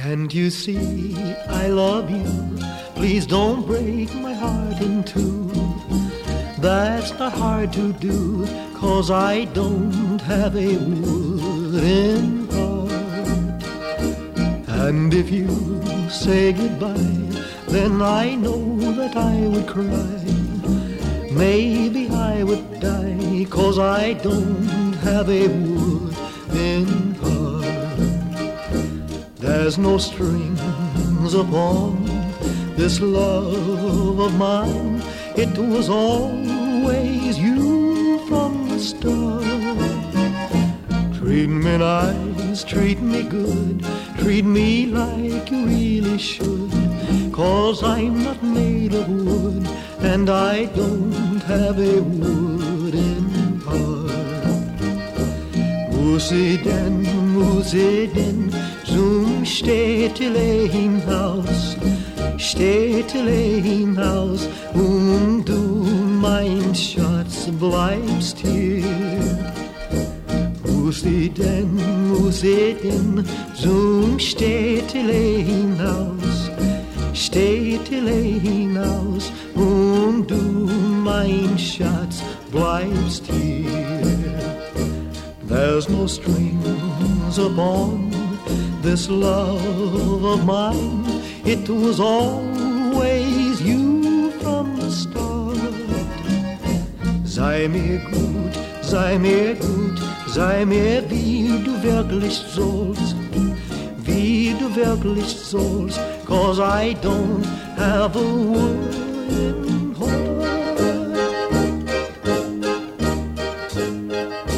Can't you see I love you? Please don't break my heart in two. That's not hard to do, 'cause I don't have a wooden heart. And if you say goodbye, then I know that I would cry. Maybe I would die, 'cause I don't have a wooden heart. There's no strings upon this love of mine. It was always you from the start. Treat me nice, treat me good, treat me like you really should, 'cause I'm not made of wood, and I don't have a wooden heart. Musiden, zum Städtele hinaus, und du, mein Schatz, bleibst hier. Musiden, zum Städtele hinaus, und du, mein Schatz, bleibst hier. There's no strings upon this love of mine. It was always you from the start. Sei mir gut, sei mir gut, sei mir wie du wirklich sollst, wie du wirklich sollst, 'cause I don't have a wooden heart.